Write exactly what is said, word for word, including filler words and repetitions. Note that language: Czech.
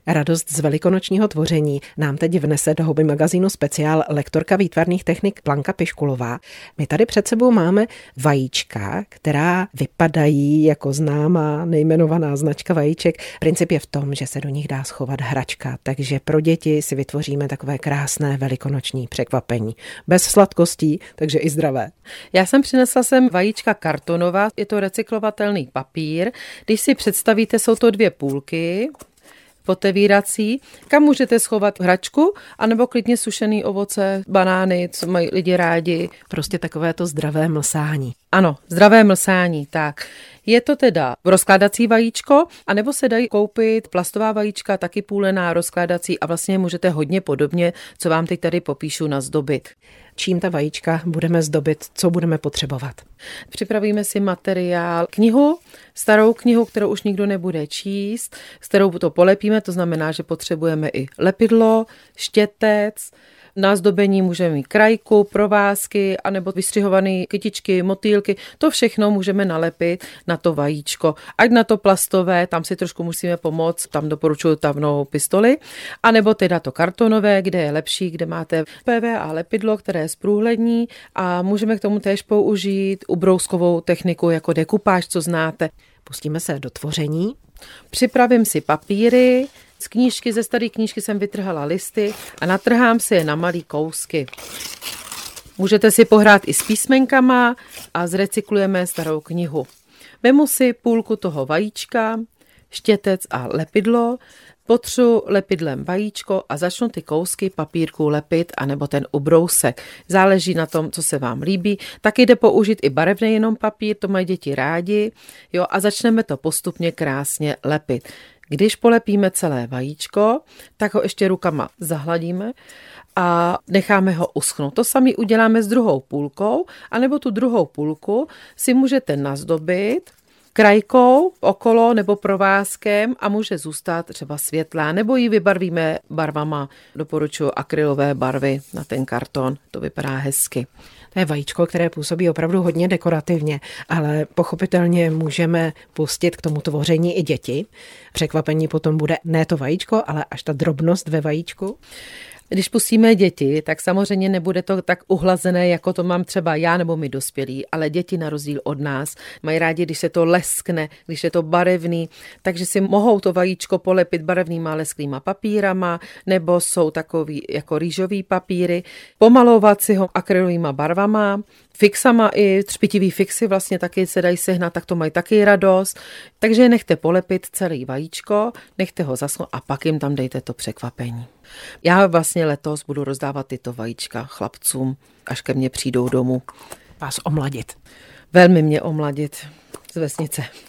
Radost z velikonočního tvoření nám teď vnese do Hobby magazínu speciál lektorka výtvarných technik Blanka Piškulová. My tady před sebou máme vajíčka, která vypadají jako známá nejmenovaná značka vajíček. Princip je v tom, že se do nich dá schovat hračka, takže pro děti si vytvoříme takové krásné velikonoční překvapení. Bez sladkostí, takže i zdravé. Já jsem přinesla sem vajíčka kartonová, je to recyklovatelný papír. Když si představíte, jsou to dvě půlky, otevírací, kam můžete schovat hračku, anebo klidně sušený ovoce, banány, co mají lidi rádi. Prostě takové to zdravé mlsání. Ano, zdravé mlsání, tak. Je to teda rozkládací vajíčko, anebo se dají koupit plastová vajíčka, taky půlená, rozkládací a vlastně můžete hodně podobně, co vám teď tady popíšu, nazdobit. Čím ta vajíčka budeme zdobit, co budeme potřebovat? Připravíme si materiál, knihu, starou knihu, kterou už nikdo nebude číst, s kterou to polepíme, to znamená, že potřebujeme i lepidlo, štětec, na zdobení můžeme mít krajku, provázky, anebo vystřihované kytičky, motýlky. To všechno můžeme nalepit na to vajíčko. Ať na to plastové, tam si trošku musíme pomoct, tam doporučuji tavnou pistoli, anebo teda to kartonové, kde je lepší, kde máte P V A lepidlo, které je zprůhlední a můžeme k tomu též použít ubrouskovou techniku jako dekupáž, co znáte. Pustíme se do tvoření. Připravím si papíry. Z knížky, ze staré knížky jsem vytrhala listy a natrhám si je na malý kousky. Můžete si pohrát i s písmenkama a zrecyklujeme starou knihu. Vemu si půlku toho vajíčka, štětec a lepidlo, potřu lepidlem vajíčko a začnu ty kousky papírku lepit, anebo ten ubrousek. Záleží na tom, co se vám líbí. Taky jde použít i barevný jenom papír, to mají děti rádi. Jo, a začneme to postupně krásně lepit. Když polepíme celé vajíčko, tak ho ještě rukama zahladíme a necháme ho uschnout. To samé uděláme s druhou půlkou, anebo tu druhou půlku si můžete nazdobit krajkou okolo nebo provázkem a může zůstat třeba světlá, nebo ji vybarvíme barvama. Doporučuji akrylové barvy na ten karton, to vypadá hezky. To je vajíčko, které působí opravdu hodně dekorativně, ale pochopitelně můžeme pustit k tomu tvoření i děti. Překvapení potom bude ne to vajíčko, ale až ta drobnost ve vajíčku. Když pustíme děti, tak samozřejmě nebude to tak uhlazené, jako to mám třeba já nebo my dospělí, ale děti na rozdíl od nás mají rádi, když se to leskne, když je to barevný, takže si mohou to vajíčko polepit barevnýma lesklýma papírama, nebo jsou takový jako rýžový papíry, pomalovat si ho akrylovýma barvama, fixama i třpitivý fixy vlastně taky se dají sehnat, tak to mají taky radost. Takže nechte polepit celý vajíčko, nechte ho zaschnout a pak jim tam dejte to překvapení. Já vlastně letos budu rozdávat tyto vajíčka chlapcům, až ke mně přijdou domů. Vás omladit. Velmi mě omladit z vesnice.